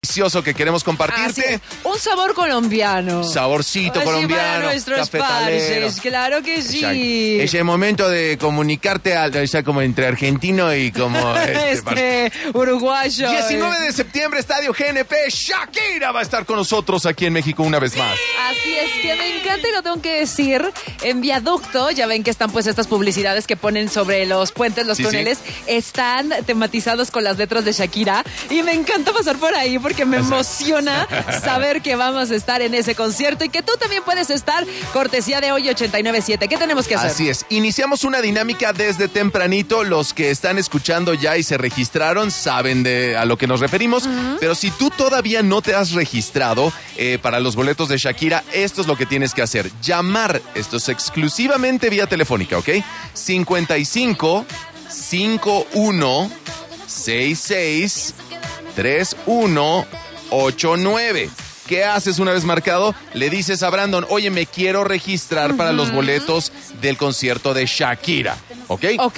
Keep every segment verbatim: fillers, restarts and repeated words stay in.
delicioso que queremos compartirte. Un sabor colombiano. Saborcito Así colombiano. para nuestros parches, claro que sí. Es el momento de comunicarte, al, o sea, como entre argentino y como... este, este uruguayo. diecinueve de septiembre, Estadio G N P. Shakira va a estar con nosotros aquí en México una vez más. Así es, que me encanta y lo tengo que decir. En Viaducto, ya ven que están pues estas publicidades que ponen sobre los puentes, los sí, túneles, sí. Están tematizados con las letras de Shakira. Y me encanta pasar por ahí porque me emociona saber que vamos a estar en ese concierto y que tú también puedes estar, cortesía de Hoy ochenta y nueve siete. ¿Qué tenemos que hacer? Así es, iniciamos una dinámica desde tempranito. Los que están escuchando ya y se registraron saben de a lo que nos referimos, uh-huh. Pero si tú todavía no te has registrado eh, para los boletos de Shakira, esto es lo que tienes que hacer: llamar, esto es exclusivamente vía telefónica, ¿ok? cincuenta y cinco, cincuenta y uno, sesenta y seis, treinta y uno, ochenta y nueve. ¿Qué haces una vez marcado? Le dices a Brandon, oye, me quiero registrar uh-huh. para los boletos del concierto de Shakira, ¿ok? Ok.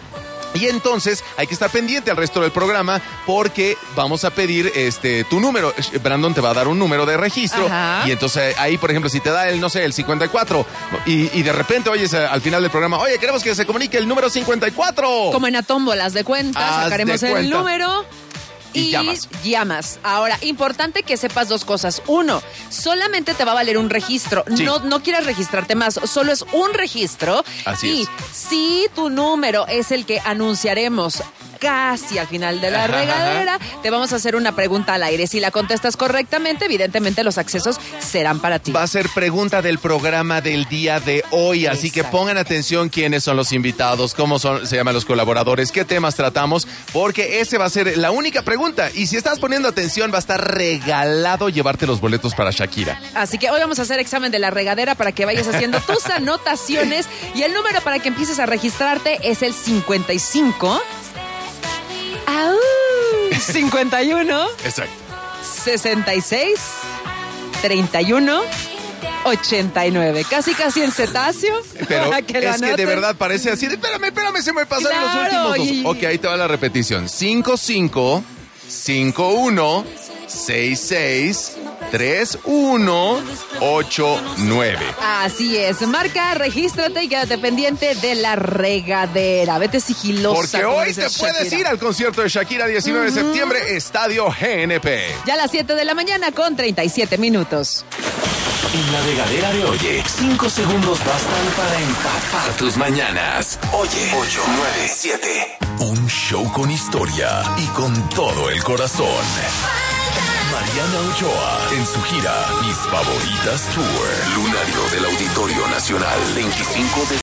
Y entonces hay que estar pendiente al resto del programa porque vamos a pedir este tu número. Brandon te va a dar un número de registro. Ajá. Y entonces ahí, por ejemplo, si te da el, no sé, el cincuenta y cuatro y, y de repente oyes al final del programa, oye, queremos que se comunique el número cincuenta y cuatro. Como en Atómbolas de cuenta, Haz sacaremos de cuenta. El número... Y, y llamas. llamas. Ahora, importante que sepas dos cosas. Uno, solamente te va a valer un registro. Sí. No, no quieras registrarte más, solo es un registro. Así y es. Si tu número es el que anunciaremos casi al final de la ajá, regadera, ajá. te vamos a hacer una pregunta al aire. Si la contestas correctamente, evidentemente los accesos serán para ti. Va a ser pregunta del programa del día de hoy, así Exacto. que pongan atención quiénes son los invitados, cómo son, se llaman los colaboradores, qué temas tratamos, porque ese va a ser la única pregunta. Y si estás poniendo atención, va a estar regalado llevarte los boletos para Shakira. Así que hoy vamos a hacer examen de la regadera para que vayas haciendo tus anotaciones. Y el número para que empieces a registrarte es el cincuenta y cinco... ¡Au! cincuenta y uno. Exacto. sesenta y seis. treinta y uno. ochenta y nueve. Casi, casi en cetáceo. Pero que es que de verdad parece así. De, espérame, espérame, se me pasaron claro, los últimos dos. Y... Ok, ahí te va la repetición. cincuenta y cinco, cincuenta y uno, sesenta y seis, treinta y uno, ochenta y nueve. Así es. Marca, regístrate y quédate pendiente de la regadera. Vete sigilosa. Porque hoy te Shakira. Puedes ir al concierto de Shakira diecinueve uh-huh. de septiembre, Estadio G N P. Ya a las siete de la mañana con treinta y siete minutos. En la regadera de Oye, cinco segundos bastan para empapar tus mañanas. Oye, ocho, nueve, siete. Un show con historia y con todo el corazón. Mariana Ochoa en su gira Mis Favoritas Tour. Lunario del Auditorio Nacional, veinticinco de